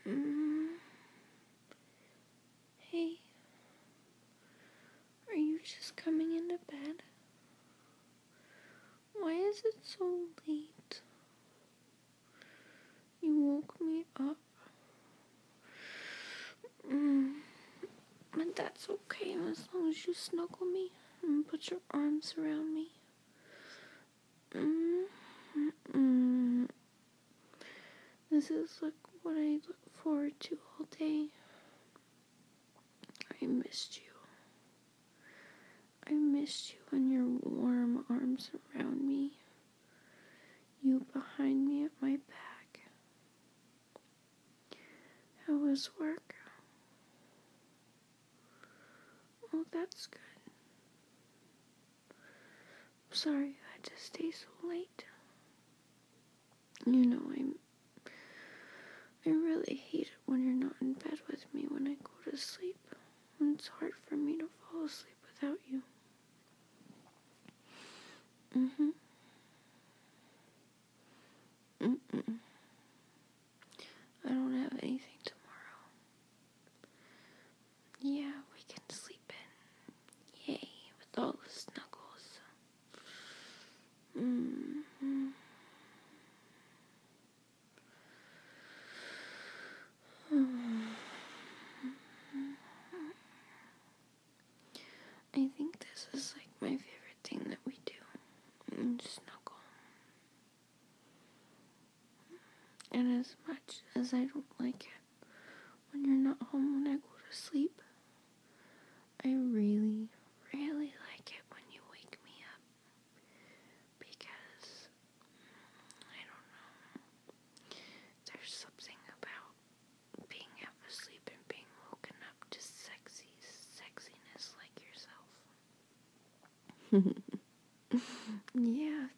Mm. Hey, are you just coming into bed? Why is it so late? You woke me up. But that's okay as long as you snuggle me and put your arms around me. This is like what I look forward to all day. I missed you. I missed you and your warm arms around me. You behind me at my back. How was work? Oh, that's good. Sorry I had to stay so late. You know, I really hate it when you're not in bed with me when I go to sleep. It's hard for me to fall asleep without you. I don't have anything tomorrow. Yeah, we can sleep in. Yay, with all the snuggles. I think this is like my favorite thing that we do. Snuggle. And as much as I don't like it when you're not home when I go to sleep, I really, really like it when you wake me up. Because, I don't know, there's something about being half asleep and being woken up to sexiness like yourself. Yeah,